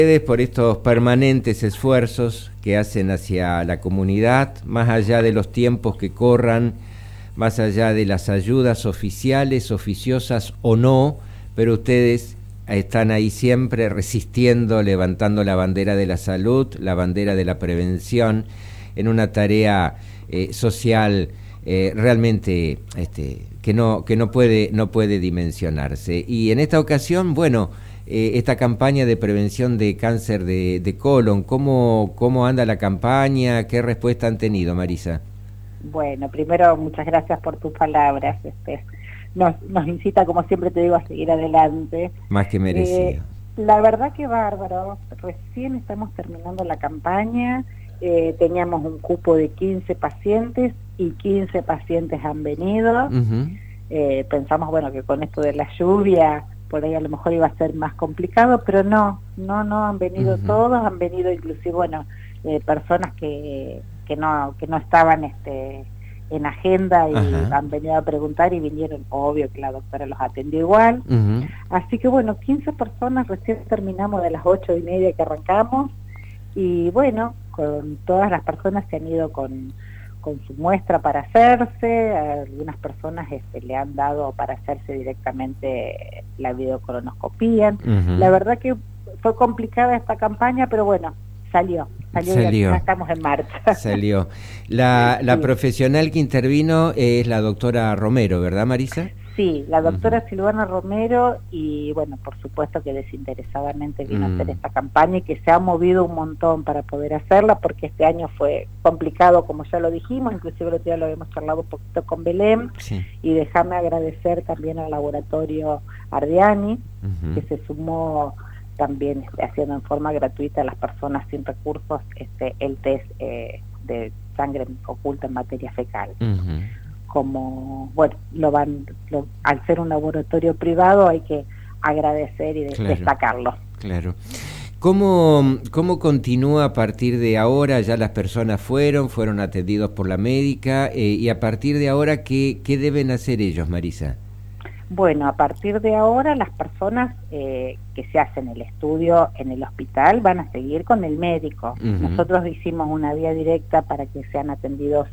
Ustedes por estos permanentes esfuerzos que hacen hacia la comunidad, más allá de los tiempos que corran, más allá de las ayudas oficiales, oficiosas o no, pero ustedes están ahí siempre resistiendo, levantando la bandera de la salud, la bandera de la prevención, en una tarea social realmente que no puede dimensionarse. Y en esta ocasión, bueno, esta campaña de prevención de cáncer de colon, ¿cómo anda la campaña? ¿Qué respuesta han tenido, Marisa? Bueno, primero muchas gracias por tus palabras. Nos incita, como siempre te digo, a seguir adelante. Más que merecido. La verdad que bárbaro. Recién estamos terminando la campaña. Teníamos un cupo de 15 pacientes y 15 pacientes han venido. Pensamos, bueno, que con esto de la lluvia por ahí a lo mejor iba a ser más complicado, pero no han venido todos, han venido inclusive, bueno, personas que no estaban en agenda y han venido a preguntar y vinieron, obvio que la doctora los atendió igual. Así que bueno, 15 personas, recién terminamos de las 8:30 que arrancamos, y bueno, con todas las personas que han ido con su muestra para hacerse, algunas personas le han dado para hacerse directamente la videocolonoscopía. La verdad que fue complicada esta campaña, pero bueno, salió. Y ya estamos en marcha. Salió. La profesional que intervino es la doctora Romero, ¿verdad, Marisa? Sí, la doctora Silvana Romero, y bueno, por supuesto que desinteresadamente vino a hacer esta campaña y que se ha movido un montón para poder hacerla, porque este año fue complicado, como ya lo dijimos, inclusive el otro día lo habíamos charlado un poquito con Belén, y déjame agradecer también al laboratorio Ardiani, que se sumó también haciendo en forma gratuita a las personas sin recursos el test de sangre oculta en materia fecal. Como, bueno, al ser un laboratorio privado hay que agradecer y destacarlo. Claro. ¿Cómo continúa a partir de ahora? Ya las personas fueron atendidos por la médica, y a partir de ahora, ¿qué deben hacer ellos, Marisa? Bueno, a partir de ahora las personas que se hacen el estudio en el hospital van a seguir con el médico. Nosotros hicimos una vía directa para que sean atendidos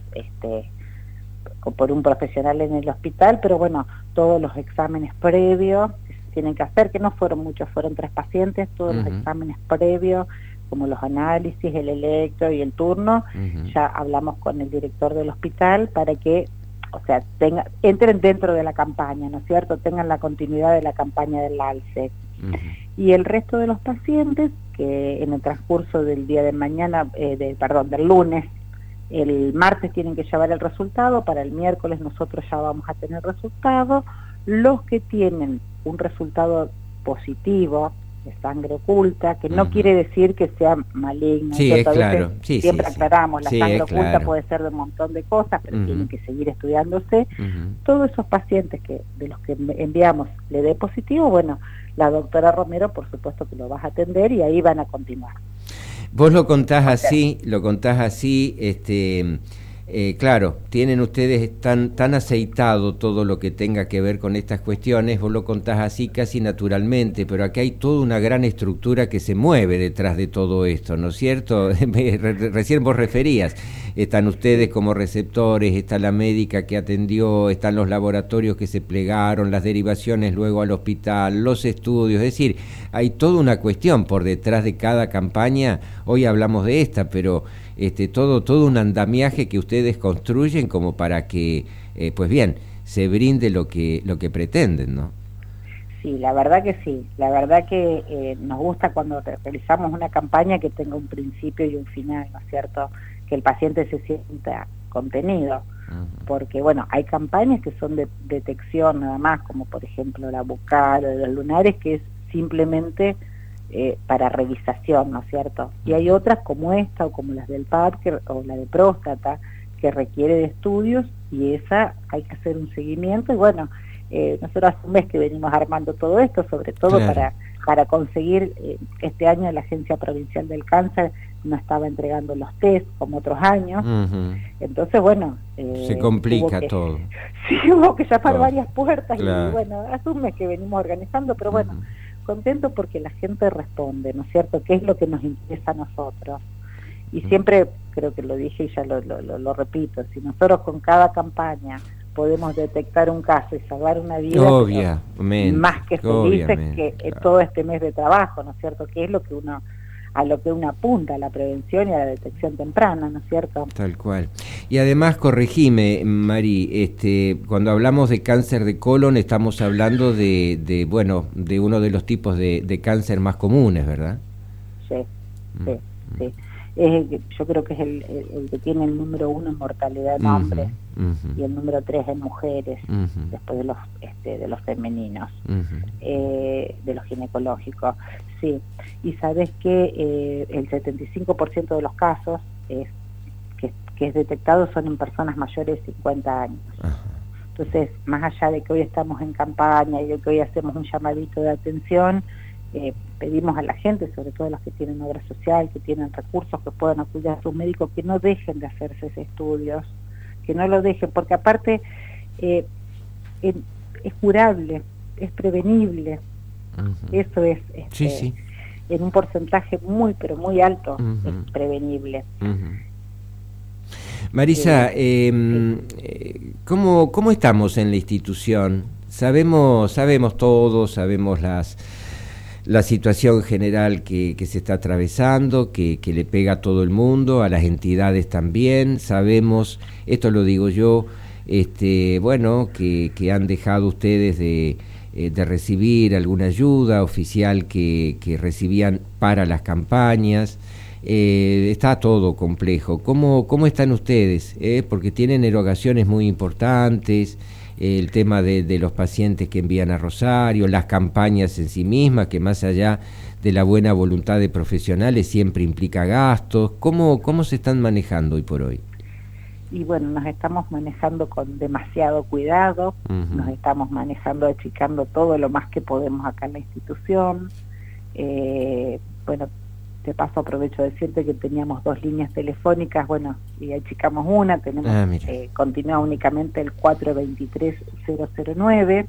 por un profesional en el hospital, pero bueno, todos los exámenes previos que se tienen que hacer, que no fueron muchos, fueron 3 pacientes, todos los exámenes previos, como los análisis, el electro y el turno, ya hablamos con el director del hospital para que, o sea, entren dentro de la campaña, ¿no es cierto?, tengan la continuidad de la campaña del ALSE. Y el resto de los pacientes, que en el transcurso del día de mañana, del lunes, el martes tienen que llevar el resultado, para el miércoles nosotros ya vamos a tener resultado. Los que tienen un resultado positivo de sangre oculta, que no quiere decir que sea maligno, claro. Siempre aclaramos, la sangre oculta puede ser de un montón de cosas, pero tienen que seguir estudiándose. Todos esos pacientes de los que enviamos le dé positivo, bueno, la doctora Romero por supuesto que lo vas a atender y ahí van a continuar. Vos lo contás así, claro, tienen ustedes tan aceitado todo lo que tenga que ver con estas cuestiones, vos lo contás así casi naturalmente, pero aquí hay toda una gran estructura que se mueve detrás de todo esto, ¿no es cierto? Recién vos referías, están ustedes como receptores, está la médica que atendió, están los laboratorios que se plegaron, las derivaciones luego al hospital, los estudios, es decir, hay toda una cuestión por detrás de cada campaña. Hoy hablamos de esta, pero todo un andamiaje que ustedes construyen como para que, pues bien, se brinde lo que pretenden, ¿no? Sí, la verdad que sí. La verdad que nos gusta cuando realizamos una campaña que tenga un principio y un final, ¿no es cierto? Que el paciente se sienta contenido. Porque, bueno, hay campañas que son de detección nada más, como por ejemplo la bucal o de los lunares, que es simplemente para revisación, ¿no es cierto? Y hay otras como esta o como las del PAP o la de próstata, que requiere de estudios, y esa hay que hacer un seguimiento. Y bueno, nosotros hace un mes que venimos armando todo esto, sobre todo para conseguir, este año la Agencia Provincial del Cáncer no estaba entregando los test como otros años, entonces bueno, se complica todo. Sí, hubo que llamar varias puertas, y bueno, hace un mes que venimos organizando, pero bueno, contentos porque la gente responde, ¿no es cierto?, qué es lo que nos interesa a nosotros. Y siempre, creo que lo dije y ya lo repito, si nosotros con cada campaña podemos detectar un caso y salvar una vida, más que felices que todo este mes de trabajo, ¿no es cierto?, que es lo que a lo que uno apunta, a la prevención y a la detección temprana, ¿no es cierto? Tal cual. Y además, corregime, Mari, cuando hablamos de cáncer de colon estamos hablando de uno de los tipos de cáncer más comunes, ¿verdad? Sí. Yo creo que es el que tiene el número 1 en mortalidad en hombres y el número 3 en mujeres, después de los femeninos, de los ginecológicos. Sí, y sabes que el 75% de los casos que es detectado son en personas mayores de 50 años. Entonces, más allá de que hoy estamos en campaña y de que hoy hacemos un llamadito de atención, pedimos a la gente, sobre todo los que tienen obra social, que tienen recursos, que puedan acudir a sus médicos, que no dejen de hacerse esos estudios, que no lo dejen, porque aparte es curable, es prevenible. Eso es sí. En un porcentaje muy, pero muy alto, es prevenible. Marisa, ¿cómo estamos en la institución? Sabemos todos, sabemos la situación general que se está atravesando, que le pega a todo el mundo, a las entidades también. Sabemos, esto lo digo yo, que han dejado ustedes de recibir alguna ayuda oficial que recibían para las campañas. Está todo complejo. ¿Cómo están ustedes? Porque tienen erogaciones muy importantes, el tema de los pacientes que envían a Rosario, las campañas en sí mismas, que más allá de la buena voluntad de profesionales siempre implica gastos. ¿Cómo se están manejando hoy por hoy? Y bueno, nos estamos manejando con demasiado cuidado, nos estamos manejando, achicando todo lo más que podemos acá en la institución. De paso aprovecho de decirte que teníamos 2 líneas telefónicas, y achicamos una, tenemos continúa únicamente el 423-009,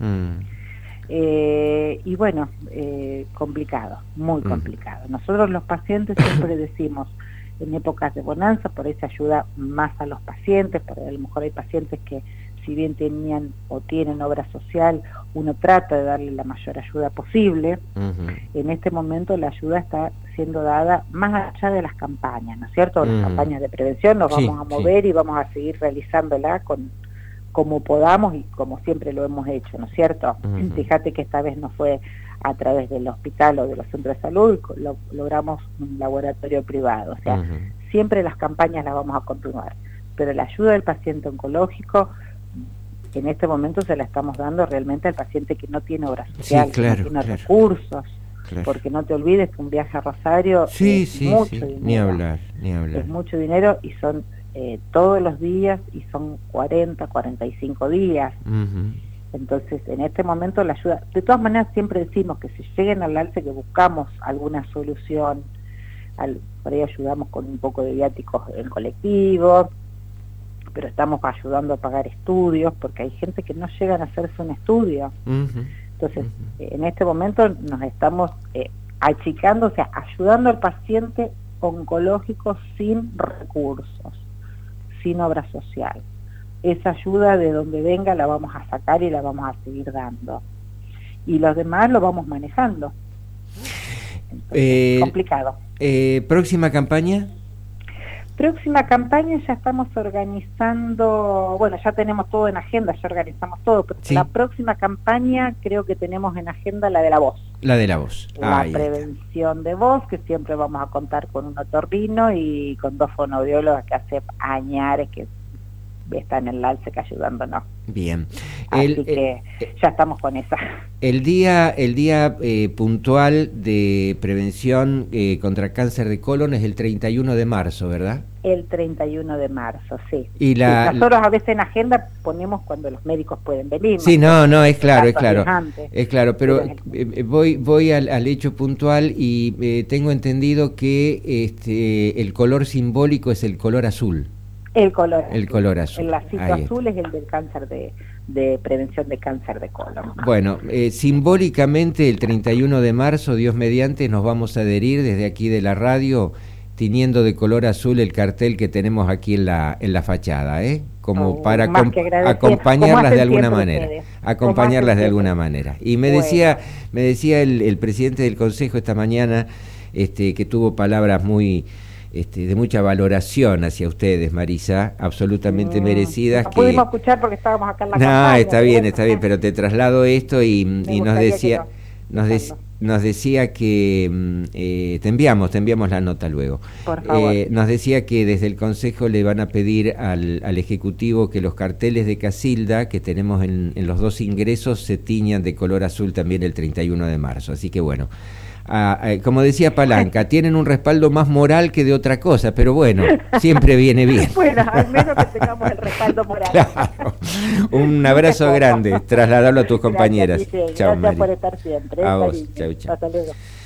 complicado, muy complicado. Nosotros los pacientes siempre decimos, en épocas de bonanza, por ahí se ayuda más a los pacientes, porque a lo mejor hay pacientes que si bien tenían o tienen obra social, uno trata de darle la mayor ayuda posible. En este momento la ayuda está siendo dada más allá de las campañas, ¿no es cierto? Las campañas de prevención nos vamos a mover y vamos a seguir realizándola como podamos y como siempre lo hemos hecho, ¿no es cierto? Fíjate que esta vez no fue a través del hospital o de los centros de salud, logramos un laboratorio privado, o sea, siempre las campañas las vamos a continuar, pero la ayuda del paciente oncológico en este momento se la estamos dando realmente al paciente que no tiene obra social, que no tiene recursos, porque no te olvides que un viaje a Rosario es mucho dinero. Ni hablar. Es mucho dinero y son todos los días y son 45 días. Entonces, en este momento la ayuda, de todas maneras siempre decimos que si lleguen al alce que buscamos alguna solución, por ahí ayudamos con un poco de viáticos en colectivo, pero estamos ayudando a pagar estudios, porque hay gente que no llegan a hacerse un estudio. Entonces, en este momento nos estamos achicando, o sea, ayudando al paciente oncológico sin recursos, sin obra social. Esa ayuda de donde venga la vamos a sacar y la vamos a seguir dando. Y los demás lo vamos manejando. Entonces, complicado. ¿Próxima campaña? Próxima campaña ya estamos organizando, ya tenemos todo en agenda, ya organizamos todo, pero la próxima campaña creo que tenemos en agenda la de la voz. La de la voz. La prevención de voz, que siempre vamos a contar con un otorrino y con 2 fonoaudiólogos que hace añares que están en el ALSEC ayudándonos. Bien. Así que ya estamos con esa. El día puntual de prevención contra cáncer de colon es el 31 de marzo, ¿verdad? El 31 de marzo, sí. Y nosotros a veces en agenda ponemos cuando los médicos pueden venir. Sí, es claro, pero voy al hecho puntual y tengo entendido que el color simbólico es el color azul. El color azul. El color azul. El lacito azul es el del cáncer de de prevención de cáncer de colon. Bueno, simbólicamente el 31 de marzo, Dios mediante, nos vamos a adherir desde aquí de la radio, tiñendo de color azul el cartel que tenemos aquí en la fachada, como para acompañarlas de alguna manera, acompañarlas de alguna manera. Y me decía el presidente del Consejo esta mañana, que tuvo palabras muy de mucha valoración hacia ustedes, Marisa, absolutamente merecidas. No pudimos escuchar porque estábamos acá en la campaña. Está bien, pero te traslado esto y nos decía que te enviamos la nota luego. Por favor. Nos decía que desde el Consejo le van a pedir al Ejecutivo que los carteles de Casilda que tenemos en los 2 ingresos se tiñan de color azul también el 31 de marzo. Así que bueno, como decía Palanca, tienen un respaldo más moral que de otra cosa, pero bueno, siempre viene bien. Bueno, al menos que tengamos el respaldo moral. Claro. Un abrazo grande, trasladarlo a tus compañeras. Gracias, Chao, gracias por estar siempre. A vos, chau. Hasta luego.